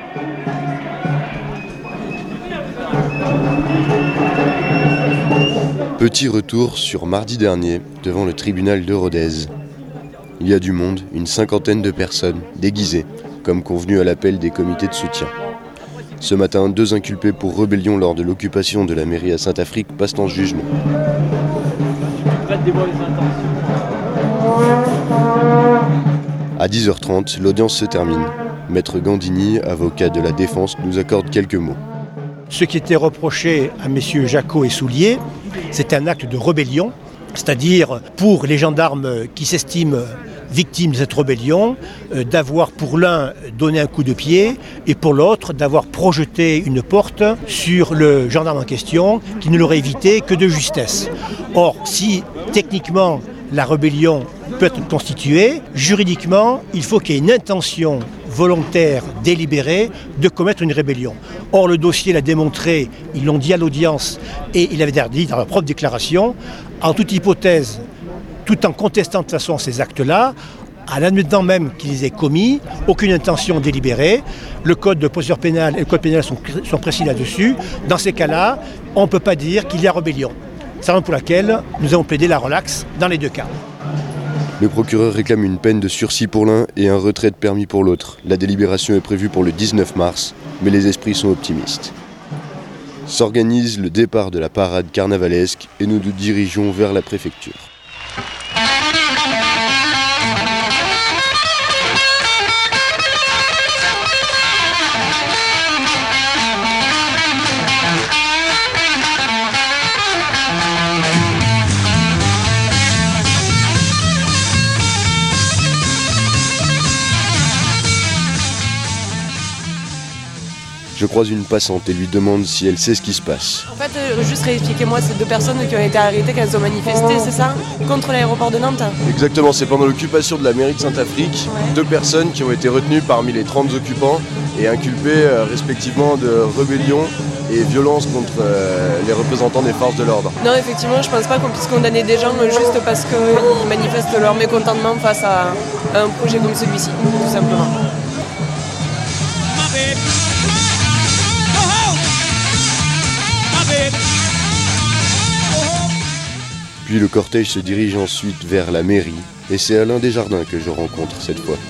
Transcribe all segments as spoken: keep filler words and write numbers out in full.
Petit retour sur mardi dernier devant le tribunal de Rodez. Il y a du monde, une cinquantaine de personnes, déguisées, comme convenu à l'appel des comités de soutien. Ce matin, deux inculpés pour rébellion lors de l'occupation de la mairie à Saint-Affrique passent en jugement. À dix heures trente, l'audience se termine. Maître Gandini, avocat de la défense, nous accorde quelques mots. Ce qui était reproché à messieurs Jacot et Soulier, c'est un acte de rébellion, c'est-à-dire pour les gendarmes qui s'estiment victimes de cette rébellion, euh, d'avoir pour l'un donné un coup de pied et pour l'autre d'avoir projeté une porte sur le gendarme en question qui ne l'aurait évité que de justesse. Or, si techniquement la rébellion peut être constituée, juridiquement, il faut qu'il y ait une intention volontaire, délibérée, de commettre une rébellion. Or, le dossier l'a démontré, ils l'ont dit à l'audience, et il avait dit dans leur propre déclaration, en toute hypothèse, tout en contestant de toute façon ces actes-là, à l'admettant même qu'ils aient commis, aucune intention délibérée. Le code de procédure pénale et le code pénal sont, sont précis là-dessus. Dans ces cas-là, on ne peut pas dire qu'il y a rébellion. C'est la raison pour laquelle nous avons plaidé la relaxe dans les deux cas. Le procureur réclame une peine de sursis pour l'un et un retrait de permis pour l'autre. La délibération est prévue pour le dix-neuf mars, mais les esprits sont optimistes. S'organise le départ de la parade carnavalesque et nous nous dirigeons vers la préfecture. Je croise une passante et lui demande si elle sait ce qui se passe. En fait, euh, juste réexpliquez-moi ces deux personnes qui ont été arrêtées quand elles ont manifesté, c'est ça? Contre l'aéroport de Nantes? Exactement, c'est pendant l'occupation de la mairie de Saint-Affrique. Ouais. Deux personnes qui ont été retenues parmi les trente occupants et inculpées euh, respectivement de rébellion et violence contre euh, les représentants des forces de l'ordre. Non, effectivement, je pense pas qu'on puisse condamner des gens juste parce qu'ils manifestent leur mécontentement face à un projet comme celui-ci, tout simplement. Puis le cortège se dirige ensuite vers la mairie, et c'est Alain Desjardins que je rencontre cette fois.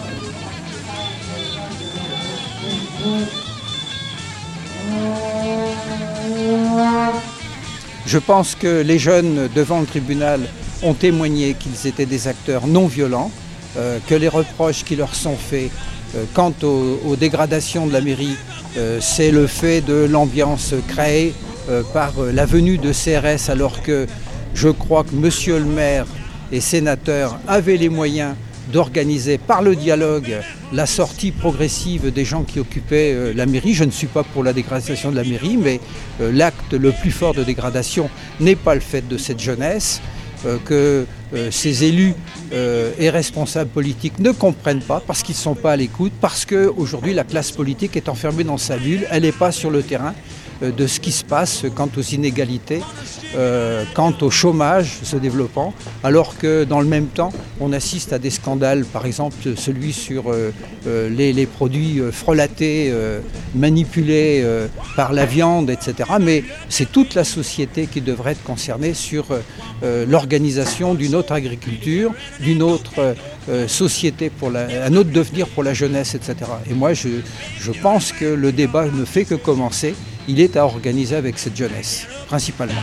Je pense que les jeunes devant le tribunal ont témoigné qu'ils étaient des acteurs non violents, euh, que les reproches qui leur sont faits euh, quant aux, aux dégradations de la mairie, euh, c'est le fait de l'ambiance créée euh, par euh, la venue de C R S, alors que je crois que monsieur le maire et sénateur avaient les moyens d'organiser par le dialogue la sortie progressive des gens qui occupaient euh, la mairie. Je ne suis pas pour la dégradation de la mairie, mais euh, l'acte le plus fort de dégradation n'est pas le fait de cette jeunesse, euh, que euh, ces élus euh, et responsables politiques ne comprennent pas parce qu'ils ne sont pas à l'écoute, parce qu'aujourd'hui la classe politique est enfermée dans sa bulle, elle n'est pas sur le terrain euh, de ce qui se passe quant aux inégalités, Euh, quant au chômage se développant, alors que dans le même temps, on assiste à des scandales, par exemple celui sur euh, euh, les, les produits euh, frelatés, euh, manipulés euh, par la viande, et cetera. Mais c'est toute la société qui devrait être concernée sur euh, l'organisation d'une autre agriculture, d'une autre euh, société, pour la, un autre devenir pour la jeunesse, et cetera. Et moi, je, je pense que le débat ne fait que commencer. Il est à organiser avec cette jeunesse, principalement.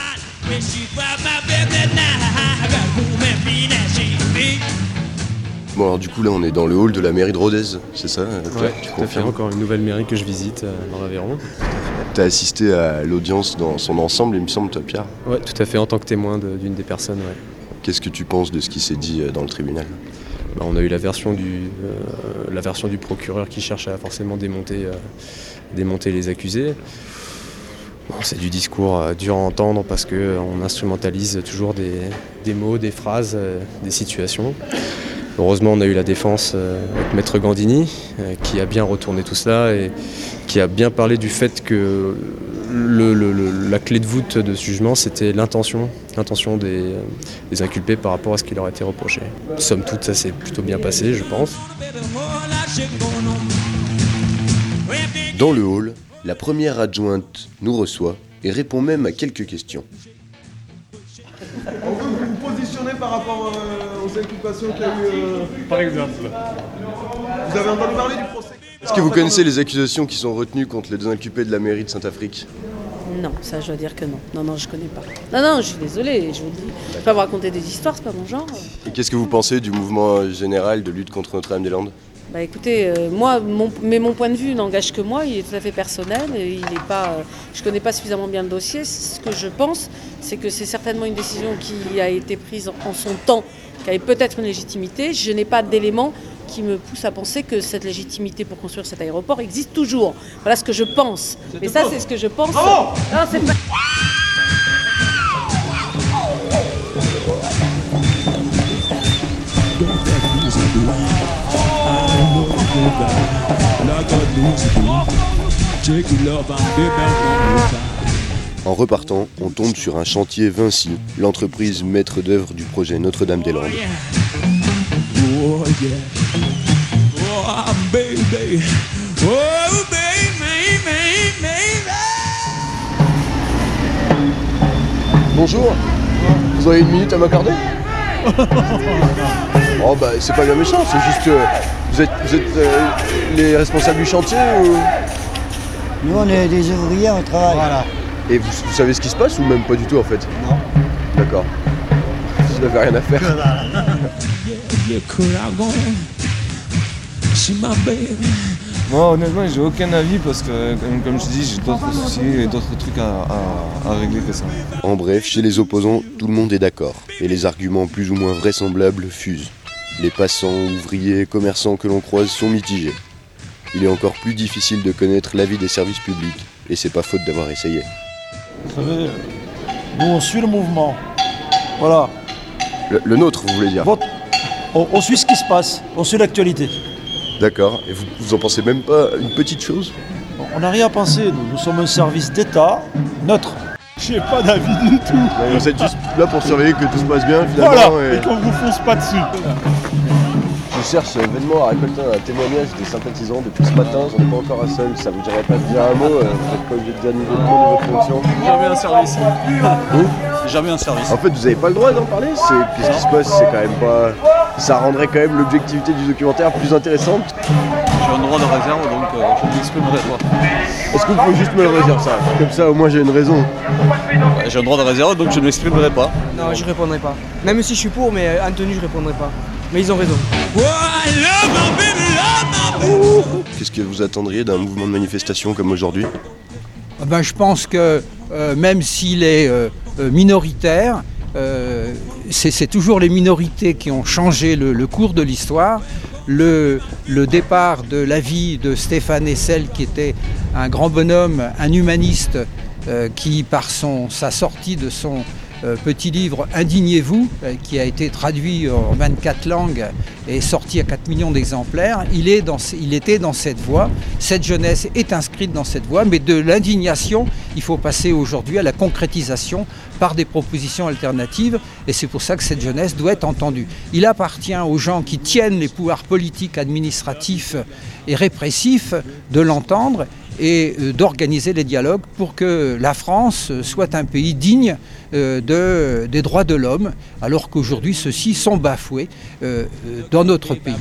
Bon alors du coup là on est dans le hall de la mairie de Rodez, c'est ça? Ouais, tout à fait, encore une nouvelle mairie que je visite euh, dans l'Aveyron. Tu as assisté à l'audience dans son ensemble, il me semble, toi Pierre? Ouais, tout à fait, en tant que témoin de, d'une des personnes, ouais. Qu'est-ce que tu penses de ce qui s'est dit dans le tribunal? Bah, on a eu la version, du, euh, la version du procureur qui cherche à forcément démonter, euh, démonter les accusés. Bon, c'est du discours euh, dur à entendre parce qu'on euh, instrumentalise toujours des, des mots, des phrases, euh, des situations. Heureusement, on a eu la défense euh, avec Maître Gandini euh, qui a bien retourné tout cela et qui a bien parlé du fait que le, le, le, la clé de voûte de ce jugement, c'était l'intention, l'intention des, des inculpés par rapport à ce qui leur a été reproché. Somme toute, ça s'est plutôt bien passé, je pense. Dans le hall, la première adjointe nous reçoit et répond même à quelques questions. On veut vous positionner par rapport euh, aux inculpations qu'il y a eu. Euh... Par exemple. Vous avez entendu parler du procès? Est-ce que vous connaissez les accusations qui sont retenues contre les deux inculpés de la mairie de Saint-Afrique? Non, ça je dois dire que non. Non, non, je connais pas. Non, non, je suis désolée, je vous le dis. Je peux pas vous raconter des histoires, c'est pas mon genre. Et qu'est-ce que vous pensez du mouvement général de lutte contre Notre-Dame-des-Landes? Bah écoutez, euh, moi, mon, mais mon point de vue n'engage que moi, il est tout à fait personnel. Et il est pas, euh, je connais pas suffisamment bien le dossier. Ce que je pense, c'est que c'est certainement une décision qui a été prise en son temps, qui avait peut-être une légitimité. Je n'ai pas d'éléments qui me poussent à penser que cette légitimité pour construire cet aéroport existe toujours. Voilà ce que je pense. Mais ça, c'est ce que je pense. Bravo. Non, c'est pas... En repartant, on tombe sur un chantier Vinci, l'entreprise maître d'œuvre du projet Notre-Dame-des-Landes. Oh, yeah. Oh, baby. Oh, baby, baby, baby. Bonjour, vous auriez une minute à m'accorder? Oh bah c'est pas bien méchant, c'est juste que vous êtes, vous êtes euh, les responsables du chantier ou... Nous on est des ouvriers, on travaille. Voilà. Et vous, vous savez ce qui se passe ou même pas du tout en fait? Non. D'accord. Vous n'avez rien à faire. Moi honnêtement j'ai aucun avis parce que comme, comme je dis j'ai d'autres soucis et d'autres trucs à, à, à régler que ça. En bref, chez les opposants, tout le monde est d'accord. Et les arguments plus ou moins vraisemblables fusent. Les passants, ouvriers, commerçants que l'on croise sont mitigés. Il est encore plus difficile de connaître l'avis des services publics. Et c'est pas faute d'avoir essayé. Vous savez, nous on suit le mouvement. Voilà. Le, le nôtre, vous voulez dire? Votre... On, on suit ce qui se passe, on suit l'actualité. D'accord. Et vous, vous en pensez même pas une petite chose? On n'a rien à penser, nous, nous sommes un service d'État neutre. J'ai pas d'avis du tout. Ouais, vous êtes juste là pour surveiller que tout se passe bien finalement. Voilà, et, et qu'on vous fonce pas dessus. Je cherche vainement à récolter un témoignage des sympathisants depuis ce matin, j'en ai pas encore un seul. Ça vous dirait pas de dire un mot? Vous n'êtes pas obligé de dire niveau de nom de votre fonction. Jamais un service. Où? Jamais un service. En fait, vous avez pas le droit d'en parler. C'est... Qu'est-ce qui se passe? C'est quand même pas... Ça rendrait quand même l'objectivité du documentaire plus intéressante. J'ai un droit de réserve, donc euh, je ne m'exprimerai pas. Est-ce que vous pouvez juste me le redire ça? Comme ça, au moins, j'ai une raison. Ouais, j'ai un droit de réserve, donc je ne m'exprimerai pas. Non, je répondrai pas. Même si je suis pour, mais en tenue, je répondrai pas. Mais ils ont raison. Qu'est-ce que vous attendriez d'un mouvement de manifestation comme aujourd'hui? Ben, je pense que euh, même s'il est euh, minoritaire, euh, c'est, c'est toujours les minorités qui ont changé le, le cours de l'histoire. Le, le départ de la vie de Stéphane Hessel, qui était un grand bonhomme, un humaniste, euh, qui par son, sa sortie de son euh, petit livre « Indignez-vous », euh, qui a été traduit en vingt-quatre langues et sorti à quatre millions d'exemplaires, il, est dans, il était dans cette voie. Cette jeunesse est inscrite dans cette voie, mais de l'indignation, il faut passer aujourd'hui à la concrétisation par des propositions alternatives, et c'est pour ça que cette jeunesse doit être entendue. Il appartient aux gens qui tiennent les pouvoirs politiques, administratifs et répressifs de l'entendre et d'organiser les dialogues pour que la France soit un pays digne de, des droits de l'homme, alors qu'aujourd'hui ceux-ci sont bafoués euh, dans notre pays.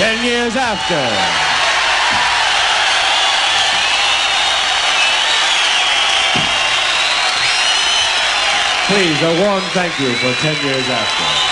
ten years after. Please, a warm thank you for ten years after.